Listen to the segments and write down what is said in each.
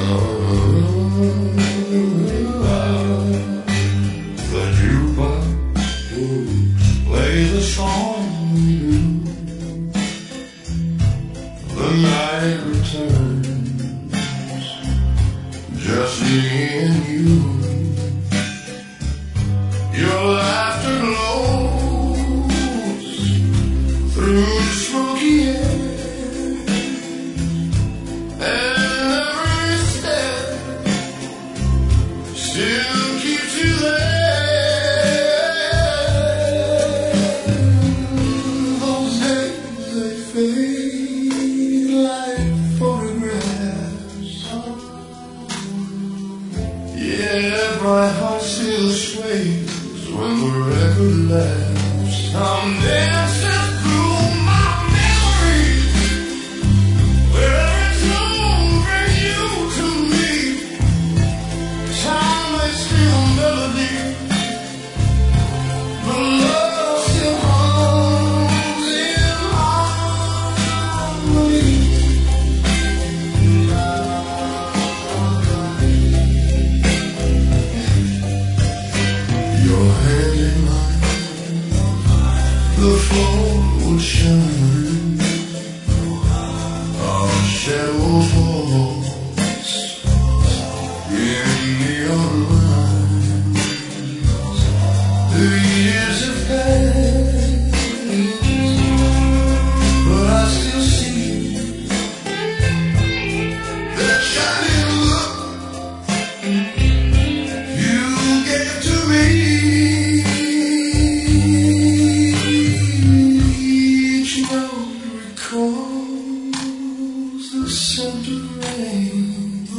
The jukebox plays a song we do. The night returns, just me and you. Your laughter glows through the smoky air, and every step still keeps you there. Those days, they fade like photographs. Yeah, my heart still sways when the record laughs. I'm dancing through my memories, where every tune brings you to me. Time may steal a melody, but love still hums in harmony. Your hand in mine, the floor would shine. Our shadows waltz in neon lines. The years have passed, but I still see that shining look you gave to me. Each note recalls the scent of rain,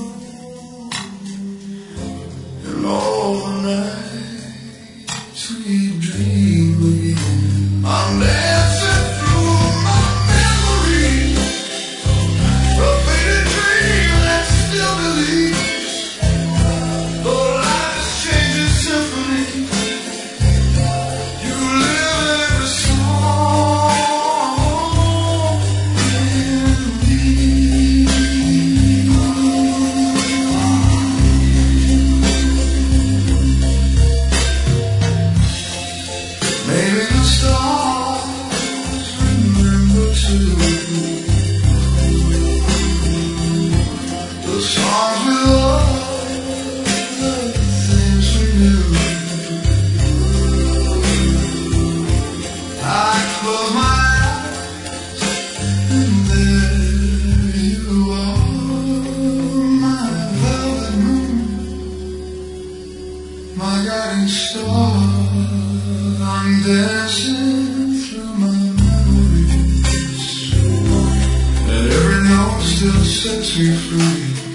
and all the nights we dream again. I'm dancing through my memories, a faded dream that still believes. Though life's changing symphony, you live in every song in me. Maybe the stars remember too the songs we loved, the things we knew. I close my eyes and there you are, my velvet moon, my guiding star. I'm dancing through my memories, and every note still sets me free.